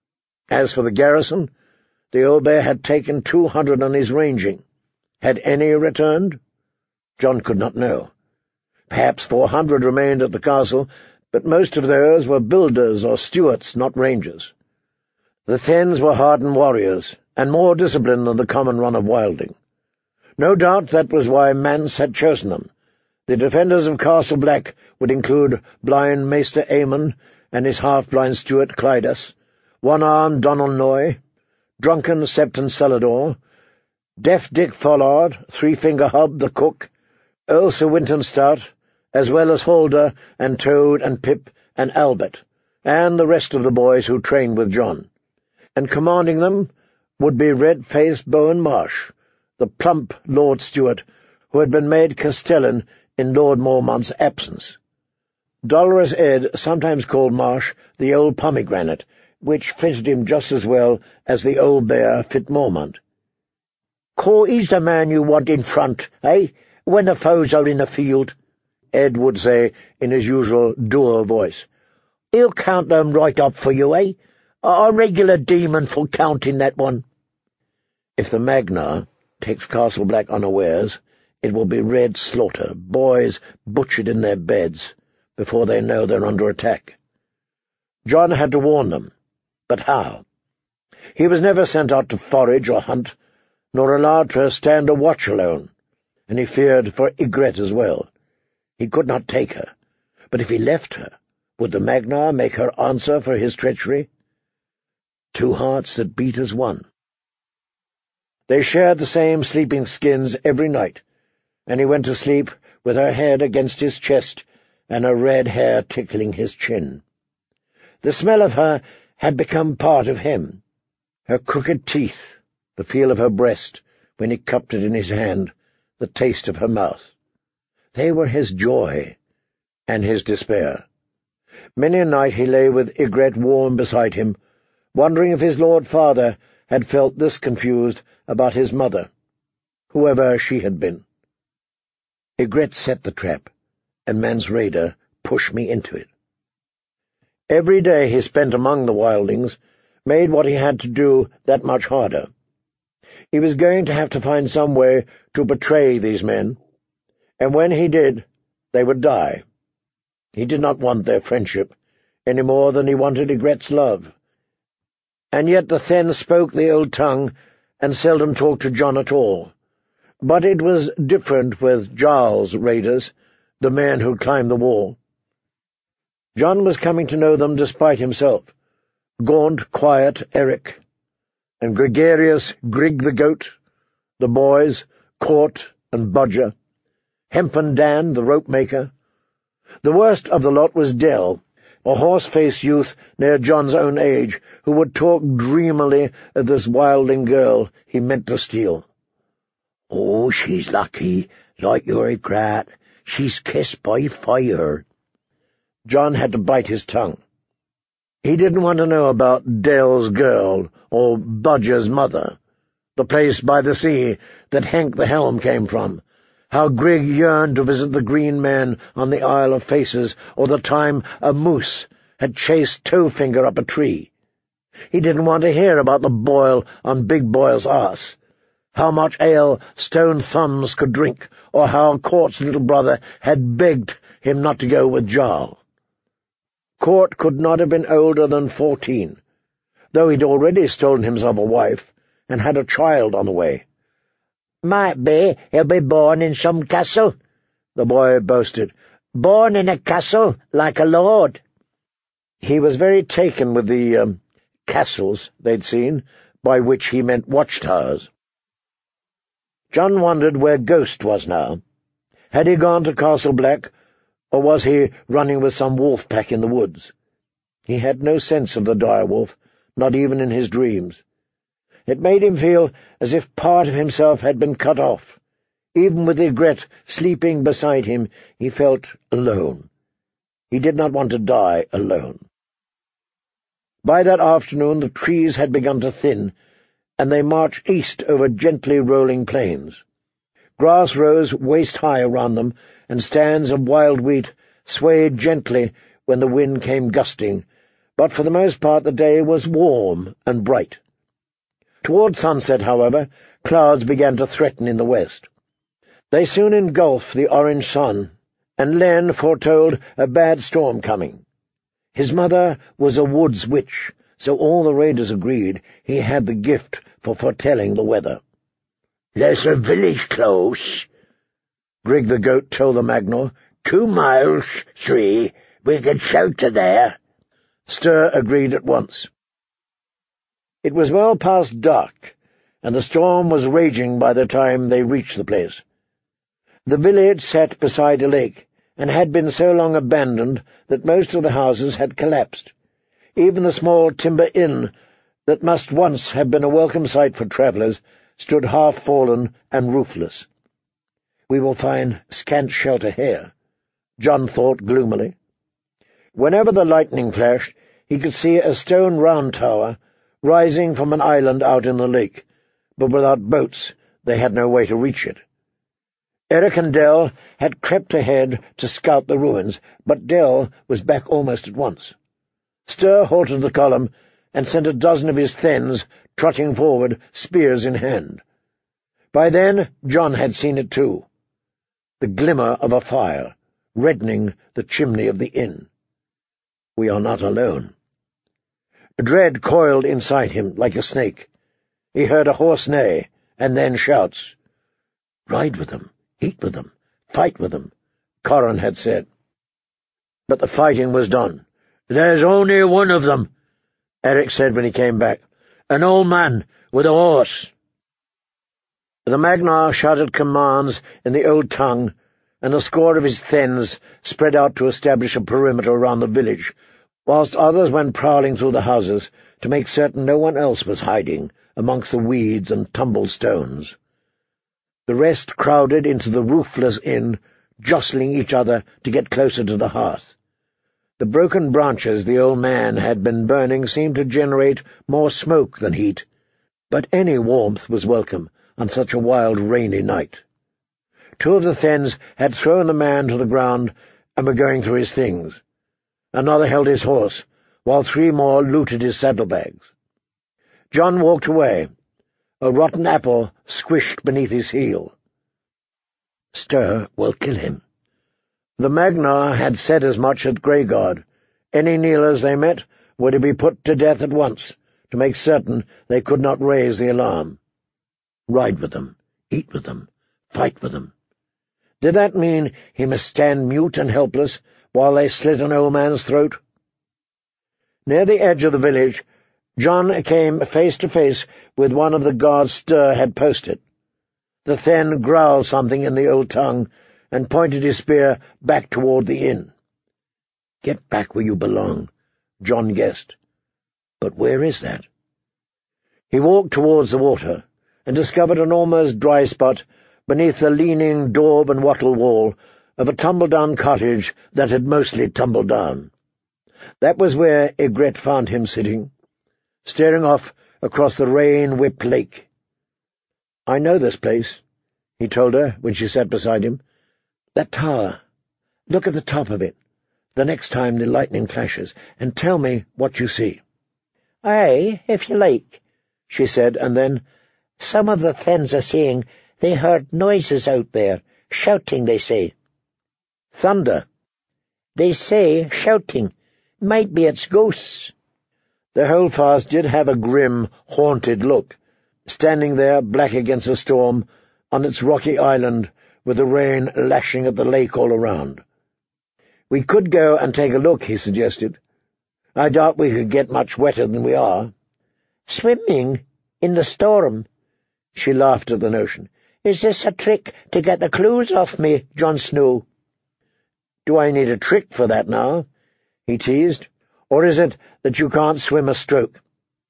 As for the garrison, the owlbear had taken 200 on his ranging. Had any returned? John could not know. Perhaps 400 remained at the castle, but most of those were builders or stewards, not rangers. The Thanes were hardened warriors, and more disciplined than the common run of wilding. No doubt that was why Mance had chosen them. The defenders of Castle Black would include blind Maester Aemon and his half-blind steward Clydas, one-armed Donal Noy, drunken Septon Celador, deaf Dick Follard, Three-Finger Hub the cook, Earl Sir Winton Stout, as well as Halder and Toad and Pip and Albert, and the rest of the boys who trained with John. And commanding them would be red-faced Bowen Marsh, the plump Lord Steward, who had been made Castellan in Lord Mormont's absence. Dolorous Ed sometimes called Marsh the old pomegranate, which fitted him just as well as the old bear fit Mormont. "He's the man you want in front, eh, when the foes are in the field," Ed would say in his usual dour voice. "He'll count them right up for you, eh? A regular demon for counting, that one." If the Magnar takes Castle Black unawares, it will be red slaughter, boys butchered in their beds, before they know they're under attack. John had to warn them, but how? He was never sent out to forage or hunt, nor allowed to stand a watch alone, and he feared for Ygritte as well. He could not take her, but if he left her, would the Magnar make her answer for his treachery? Two hearts that beat as one. They shared the same sleeping skins every night, and he went to sleep with her head against his chest and her red hair tickling his chin. The smell of her had become part of him. Her crooked teeth, the feel of her breast when he cupped it in his hand, the taste of her mouth. They were his joy and his despair. Many a night he lay with Ygritte warm beside him, wondering if his Lord Father had felt this confused about his mother, whoever she had been. Ygritte set the trap, and Mance Rayder pushed me into it. Every day he spent among the wildlings made what he had to do that much harder. He was going to have to find some way to betray these men, and when he did, they would die. He did not want their friendship, any more than he wanted Ygritte's love. And yet the Thanes spoke the old tongue, and seldom talked to John at all. But it was different with Jarl's raiders, the men who climbed the wall. John was coming to know them despite himself. Gaunt, quiet Eric, and gregarious Grigg the Goat, the boys, Court and Bodger, Hempen Dan, the rope-maker. The worst of the lot was Dell, a horse-faced youth near John's own age, who would talk dreamily of this wildling girl he meant to steal. "Oh, she's lucky, like your grat. She's kissed by fire." John had to bite his tongue. He didn't want to know about Dell's girl or Bodger's mother, the place by the sea that Hank the Helm came from, how Grigg yearned to visit the green men on the Isle of Faces, or the time a moose had chased Towfinger up a tree. He didn't want to hear about the boil on Big Boy's arse, how much ale Stone Thumbs could drink, or how Court's little brother had begged him not to go with Jarl. Court could not have been older than 14, though he'd already stolen himself a wife and had a child on the way. "Might be he'll be born in some castle," the boy boasted. "Born in a castle like a lord." He was very taken with the castles they'd seen, by which he meant watchtowers. John wondered where Ghost was now. Had he gone to Castle Black, or was he running with some wolf pack in the woods? He had no sense of the dire wolf, not even in his dreams. It made him feel as if part of himself had been cut off. Even with Ygritte sleeping beside him, he felt alone. He did not want to die alone. By that afternoon the trees had begun to thin, and they marched east over gently rolling plains. Grass rose waist-high around them, and stands of wild wheat swayed gently when the wind came gusting, but for the most part the day was warm and bright. Toward sunset, however, clouds began to threaten in the west. They soon engulfed the orange sun, and Len foretold a bad storm coming. His mother was a woods witch, so all the raiders agreed he had the gift for foretelling the weather. "There's a village close," Grigg the goat told the Magnor. 2 miles, 3. We can shelter there." Stir agreed at once. It was well past dark, and the storm was raging by the time they reached the place. The village sat beside a lake, and had been so long abandoned that most of the houses had collapsed. Even the small timber inn, that must once have been a welcome sight for travellers, stood half-fallen and roofless. "We will find scant shelter here," John thought gloomily. Whenever the lightning flashed, he could see a stone round tower rising from an island out in the lake, but without boats they had no way to reach it. Eric and Dell had crept ahead to scout the ruins, but Dell was back almost at once. Stir halted the column and sent a dozen of his Thens trotting forward, spears in hand. By then John had seen it too, the glimmer of a fire, reddening the chimney of the inn. We are not alone. Dread coiled inside him like a snake. He heard a hoarse neigh, and then shouts. "Ride with them, eat with them, fight with them," Corran had said. But the fighting was done. "There's only one of them," Eric said when he came back. "An old man with a horse." The Magnar shouted commands in the old tongue, and a score of his Thens spread out to establish a perimeter around the village, whilst others went prowling through the houses to make certain no one else was hiding amongst the weeds and tumbled stones. The rest crowded into the roofless inn, jostling each other to get closer to the hearth. The broken branches the old man had been burning seemed to generate more smoke than heat, but any warmth was welcome on such a wild, rainy night. 2 of the Thens had thrown the man to the ground and were going through his things. Another held his horse, while 3 more looted his saddlebags. John walked away, a rotten apple squished beneath his heel. "Stir will kill him." The Magnar had said as much at Greyguard. Any kneelers they met were to be put to death at once, to make certain they could not raise the alarm. Ride with them, eat with them, fight with them. Did that mean he must stand mute and helpless while they slit an old man's throat? Near the edge of the village, John came face to face with one of the guards Stir had posted. The Then growled something in the old tongue and pointed his spear back toward the inn. "Get back where you belong," John guessed. But where is that? He walked towards the water, and discovered an almost dry spot beneath the leaning daub and wattle wall of a tumble-down cottage that had mostly tumbled down. That was where Ygritte found him sitting, staring off across the rain-whipped lake. "I know this place," he told her when she sat beside him. "That tower. Look at the top of it, the next time the lightning clashes, and tell me what you see." "Aye, if you like," she said, and then, "Some of the Thenns are saying they heard noises out there, shouting, they say." "Thunder?" "They say shouting. Might be it's ghosts." The holdfast did have a grim, haunted look, standing there black against the storm on its rocky island with the rain lashing at the lake all around. "We could go and take a look," he suggested. "I doubt we could get much wetter than we are." "Swimming? In the storm?" She laughed at the notion. "Is this a trick to get the clues off me, Jon Snow?" "Do I need a trick for that now?" he teased. "Or is it that you can't swim a stroke?"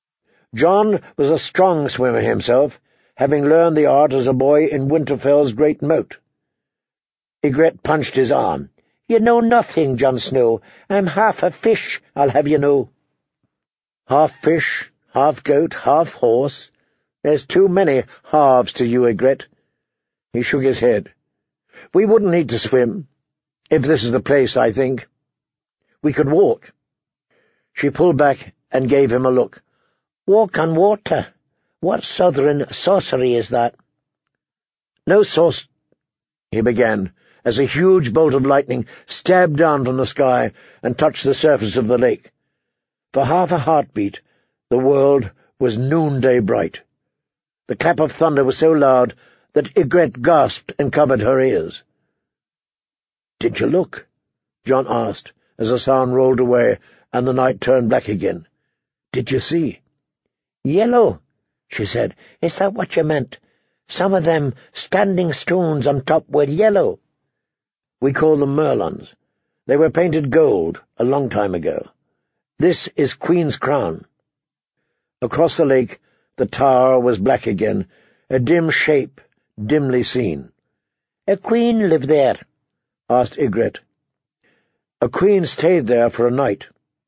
Jon was a strong swimmer himself, having learned the art as a boy in Winterfell's great moat. Ygritte punched his arm. "You know nothing, Jon Snow. I'm half a fish, I'll have you know." "Half fish, half goat, half horse. There's too many halves to you, Ygritte." He shook his head. "We wouldn't need to swim, if this is the place, I think. We could walk." She pulled back and gave him a look. "Walk on water? What southern sorcery is that?" "No sauce," he began, as a huge bolt of lightning stabbed down from the sky and touched the surface of the lake. For half a heartbeat, the world was noonday bright. The clap of thunder was so loud that Ygritte gasped and covered her ears. "Did you look?" Jon asked, as the sound rolled away and the night turned black again. "Did you see?" "Yellow," she said. "Is that what you meant? Some of them standing stones on top were yellow." "We call them merlons. They were painted gold a long time ago. This is Queen's Crown." Across the lake, the tower was black again, a dim shape, dimly seen. "A queen lived there?" asked Ygritte. "A queen stayed there for a night."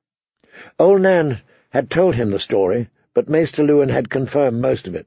Old Nan had told him the story, but Maester Luwin had confirmed most of it.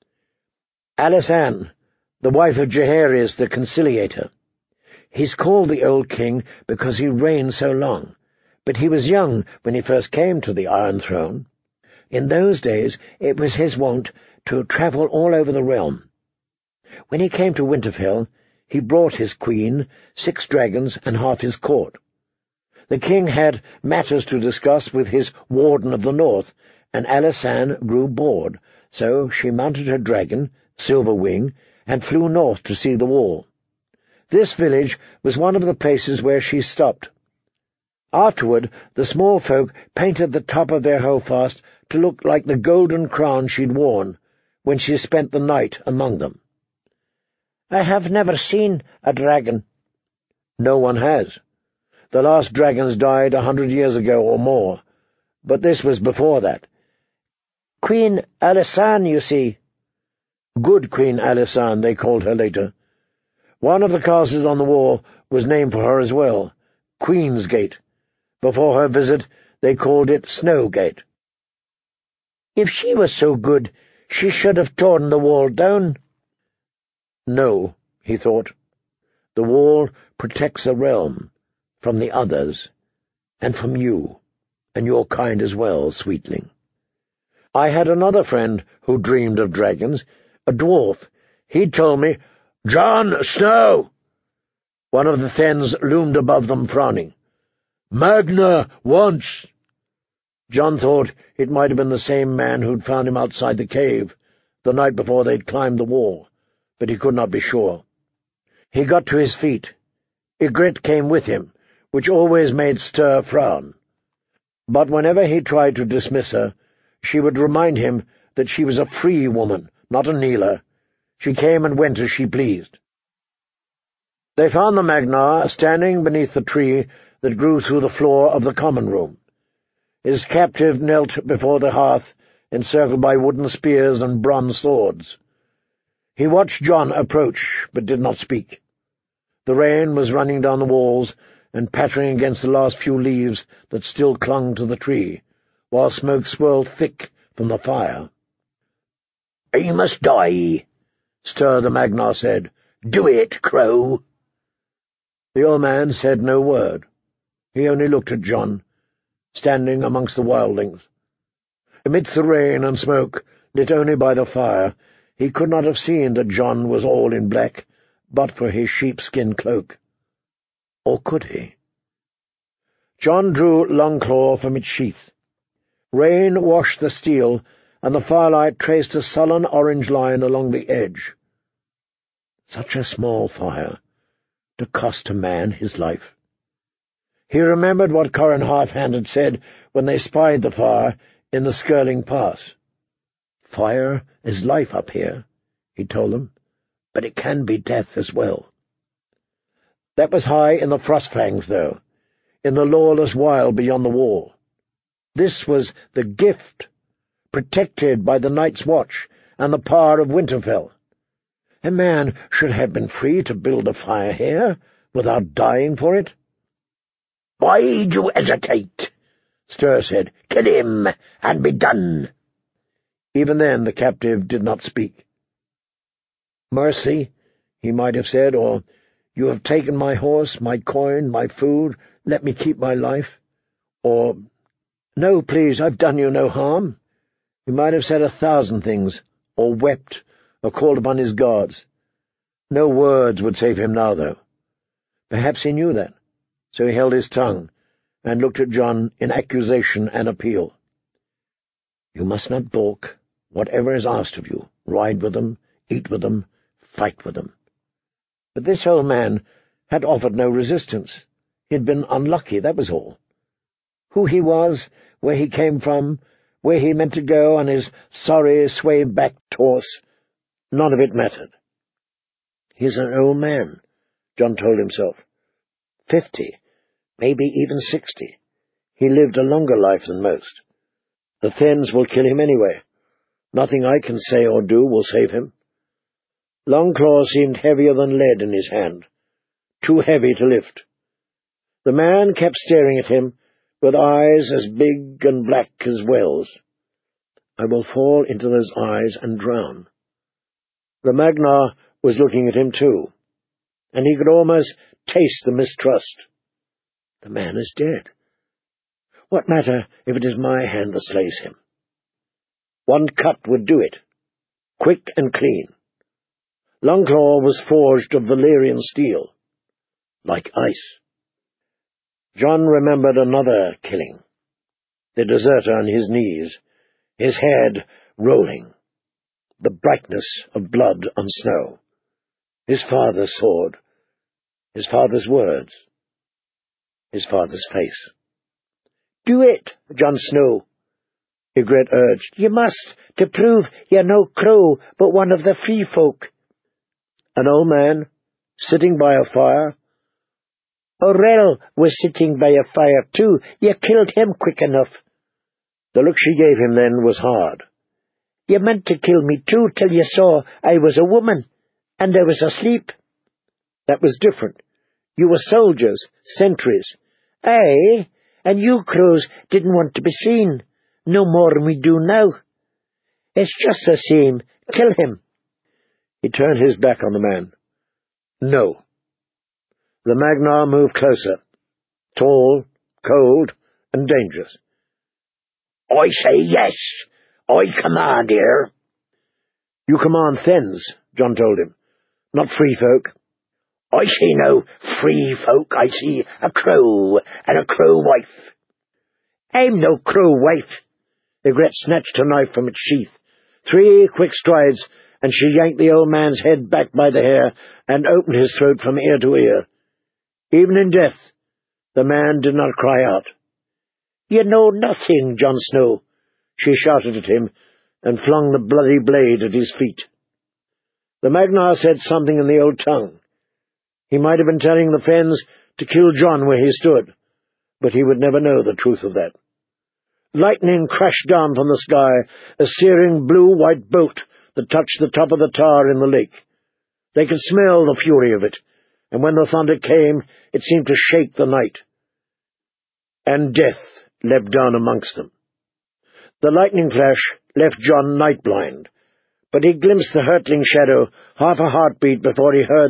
Alysanne, the wife of Jaehaerys the Conciliator. He's called the old king because he reigned so long, but he was young when he first came to the Iron Throne. In those days it was his wont to travel all over the realm. When he came to Winterfell, he brought his queen, 6 dragons, and half his court. The king had matters to discuss with his Warden of the North, and Alysanne grew bored, so she mounted her dragon, Silverwing, and flew north to see the wall. This village was one of the places where she stopped. Afterward, the small folk painted the top of their holdfast to look like the golden crown she'd worn when she spent the night among them. "I have never seen a dragon." "No one has. The last dragons died 100 years ago or more, but this was before that." "Queen Alysanne, you see." Good Queen Alysanne, they called her later. One of the castles on the wall was named for her as well, Queen's Gate. Before her visit, they called it Snowgate. "If she was so good, she should have torn the wall down." No, he thought. The wall protects the realm from the others, and from you, and your kind as well, sweetling. I had another friend who dreamed of dragons, a dwarf. He'd told me, "Jon Snow!" One of the Thenns loomed above them, frowning. "Magna once!" Jon thought it might have been the same man who'd found him outside the cave the night before they'd climbed the wall, but he could not be sure. He got to his feet. Ygritte came with him, which always made Styr frown. But whenever he tried to dismiss her, she would remind him that she was a free woman, not a kneeler. She came and went as she pleased. They found the Magnar standing beneath the tree that grew through the floor of the common room. His captive knelt before the hearth, encircled by wooden spears and bronze swords. He watched John approach, but did not speak. The rain was running down the walls and pattering against the last few leaves that still clung to the tree, while smoke swirled thick from the fire. "He must die," Stir the Magnar said. "Do it, Crow." The old man said no word. He only looked at John, standing amongst the wildlings. Amidst the rain and smoke, lit only by the fire, he could not have seen that John was all in black, but for his sheepskin cloak. Or could he? John drew Longclaw from its sheath. Rain washed the steel, and the firelight traced a sullen orange line along the edge. Such a small fire, to cost a man his life. He remembered what Corran Halfhand had said when they spied the fire in the Skirling Pass. "Fire is life up here," he told them, "but it can be death as well." That was high in the Frostfangs, though, in the lawless wild beyond the wall. This was the gift, protected by the Night's Watch and the power of Winterfell. A man should have been free to build a fire here, without dying for it. "Why do you hesitate?" Stir said. "Kill him, and be done." Even then the captive did not speak. "Mercy," he might have said, or, "You have taken my horse, my coin, my food, let me keep my life." Or, "No, please, I've done you no harm." He might have said 1,000 things, or wept, or called upon his gods. No words would save him now, though. Perhaps he knew that, so he held his tongue, and looked at John in accusation and appeal. "You must not balk, whatever is asked of you. Ride with them, eat with them, fight with them." But this old man had offered no resistance. He had been unlucky, that was all. Who he was, where he came from, where he meant to go on his sorry, sway-backed horse, none of it mattered. "He's an old man," John told himself. 50, maybe even 60. He lived a longer life than most. The Thenns will kill him anyway. Nothing I can say or do will save him. Longclaw seemed heavier than lead in his hand, too heavy to lift. The man kept staring at him, with eyes as big and black as wells. "I will fall into those eyes and drown." The Magnar was looking at him too, and he could almost taste the mistrust. The man is dead. What matter if it is my hand that slays him? One cut would do it, quick and clean. Longclaw was forged of Valyrian steel, like ice. John remembered another killing, the deserter on his knees, his head rolling, the brightness of blood on snow, his father's sword, his father's words, his father's face. "Do it, Jon Snow," Ygritte urged. "You must, to prove you're no crow, but one of the free folk." An old man, sitting by a fire. "Orell was sitting by a fire too. You killed him quick enough." The look she gave him then was hard. "You meant to kill me too till you saw I was a woman, and I was asleep." "That was different. You were soldiers, sentries." "Aye, and you crows didn't want to be seen, no more'n we do now. It's just the same. Kill him." He turned his back on the man. "No." The Magnar moved closer, tall, cold, and dangerous. "I say yes. I command here." "You command Thenns," John told him, "not free folk." "I see no free folk. I see a crow and a crow wife." "I'm no crow wife." Ygritte snatched her knife from its sheath. 3 quick strides, and she yanked the old man's head back by the hair and opened his throat from ear to ear. Even in death, the man did not cry out. "You know nothing, Jon Snow," she shouted at him, and flung the bloody blade at his feet. The Magnar said something in the old tongue. He might have been telling the Fens to kill John where he stood, but he would never know the truth of that. Lightning crashed down from the sky, a searing blue-white bolt that touched the top of the tower in the lake. They could smell the fury of it, and when the thunder came, it seemed to shake the night. And death leapt down amongst them. The lightning flash left John night-blind, but he glimpsed the hurtling shadow half a heartbeat before he heard